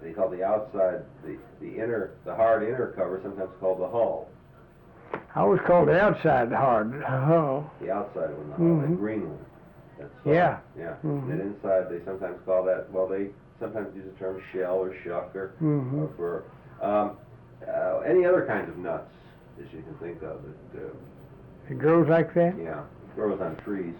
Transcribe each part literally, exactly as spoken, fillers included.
they call the outside, the, the inner, the hard inner cover, sometimes called the hull. I always call the outside hard hull. The outside one, the hull, Mm-hmm. the green one. That's, uh, Yeah. Yeah. Mm-hmm. And then inside, they sometimes call that, well, they sometimes use the term shell or shuck or, Mm-hmm. or burr. Um, uh, any other kinds of nuts that you can think of that, uh, It grows like that? yeah, grows on trees?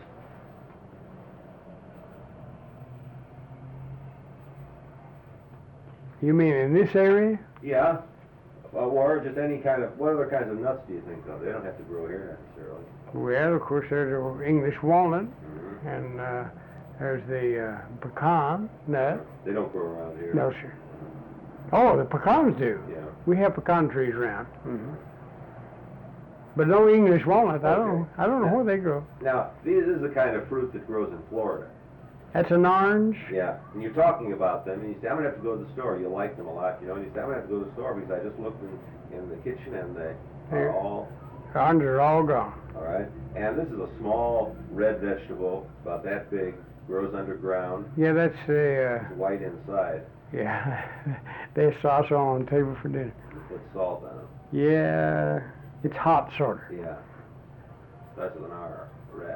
You mean in this area? Yeah. Uh, or just any kind of, what other kinds of nuts do you think of? They don't have to grow here necessarily. Well, of course, there's the English walnut, Mm-hmm. and uh, there's the uh, pecan nut. They don't grow around here. No, sir. Oh, the pecans do. Yeah. We have pecan trees around. Mm-hmm. But no English walnut. I don't. Okay. I don't know where they grow. Now, this is the kind of fruit that grows in Florida. That's an orange. Yeah, and you're talking about them, and you say, I'm going to have to go to the store. You like them a lot, you know, and you say, I'm going to have to go to the store because I just looked in, in the kitchen and they Here. are all, The oranges are all gone. all right. And this is a small red vegetable, about that big, grows underground, Yeah, that's the. Uh, white inside. yeah, there's sauce on the table for dinner. You put salt on it. Yeah, it's hot sort of. Yeah. That's an R, red.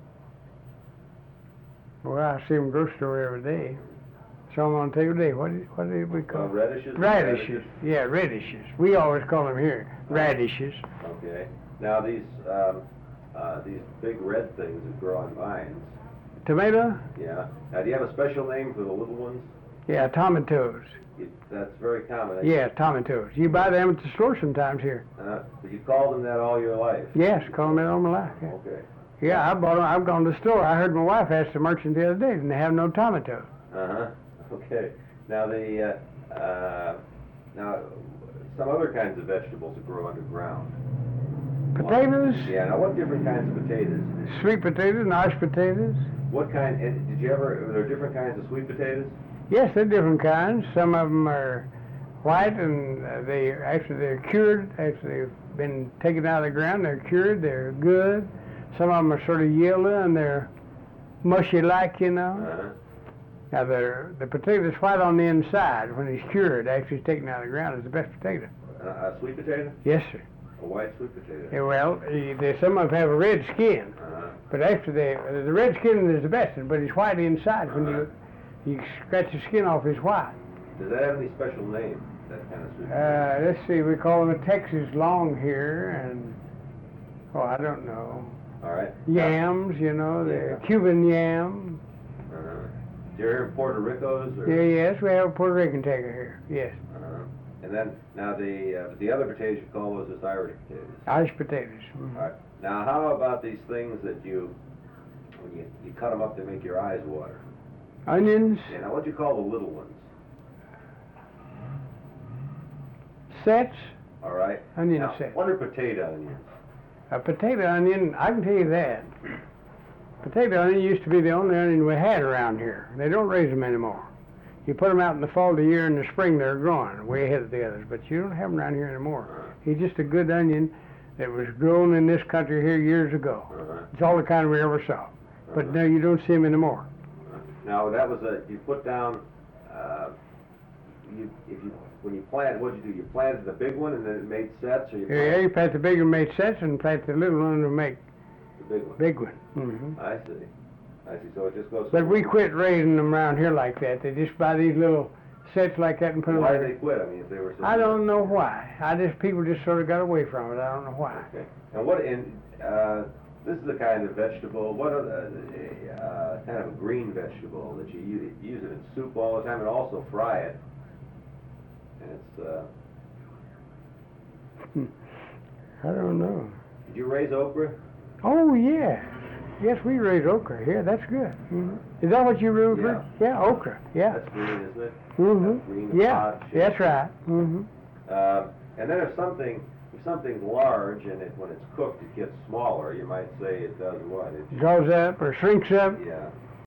Well, I see them grocery store every day. Some on the table today. What did, what did we Uh, call? radishes? Radishes. Yeah, radishes. We always call them here radishes. Okay. Now these, um, uh, these big red things that grow on vines. Tomato? Yeah. Now, do you have a special name for the little ones? Yeah, tomatoes. You, that's very common. Yeah, tomatoes. You buy them at the store sometimes here. Uh, but you called them that all your life. Yes, call them that all my life. Yeah. Okay. Yeah, I bought them. I've gone to the store. I heard my wife ask the merchant the other day, didn't they have no tomatoes? Uh huh. Okay. Now the uh, uh, now some other kinds of vegetables that grow underground. Potatoes, Yeah. Now, what different kinds of potatoes? sweet potatoes, mashed potatoes. What kind? And did you ever? Are there different kinds of sweet potatoes? Yes, they're different kinds. Some of them are white, and uh, they after they're cured, after they've been taken out of the ground, they're cured. They're good. Some of them are sort of yellow and they're mushy-like, you know. Uh-huh. Now, the the potato that's white on the inside when it's cured, after it's taken out of the ground, is the best potato. Uh, a sweet potato? Yes, sir. A white sweet potato? Yeah, well, eh, they, some of them have a red skin, Uh-huh. but after they, the red skin is the best, but it's white inside. When Uh-huh. you you scratch the skin off, it's white. Does that have any special name? That kind of sweet potato? Uh, let's see, we call them a Texas long here, and, oh, I don't know. All right. Yams, you know, the Yeah. Cuban yam. Uh-huh. Do you ever have Puerto Ricos? Or? Yeah, yes, we have a Puerto Rican tiger here, yes. Uh-huh. And then, now the uh, the other potatoes you call those just Irish potatoes. Irish potatoes. Mhm. All right. Now, how about these things that you, when you, you cut them up, they make your eyes water? Onions, Yeah, now what do you call the little ones? sets, All right? onion Now, sets. what are potato onions? A potato onion, I can tell you that. Potato onion used to be the only onion we had around here. They don't raise them anymore. You put them out in the fall of the year, in the spring they're growing, way ahead of the others, but you don't have them around here anymore. He's just a good onion that was grown in this country here years ago. Uh-huh. It's all the kind we ever saw. But Uh-huh. no, you don't see them anymore. Now, that was a, you put down, uh, you, if you, when you plant, what'd you do? You planted the big one and then it made sets, or you Yeah, planted you plant the big one, make sets, and plant the little one to make the big one? big one. hmm I see. I see. So it just goes. But we quit raising them around here like that. They just buy these little sets like that and put them. Why did they quit? I mean, if they were so I don't know why. I just people just sort of got away from it. I don't know why. Okay. And what, and, uh, this is the kind of vegetable, what are the, uh, kind of a green vegetable that you use, use it in soup all the time and also fry it. And it's, uh, I don't know. did you raise okra? Oh yeah, yes we raise okra here. That's good. hmm Is that what you root for? Yeah, okra. Yeah. That's green, isn't it? hmm That's green, Yeah, odd shape. that's right. hmm Uh, and then if something, if something's large and it, when it's cooked, it gets smaller, you might say it does what? It Draws up or shrinks up. yeah.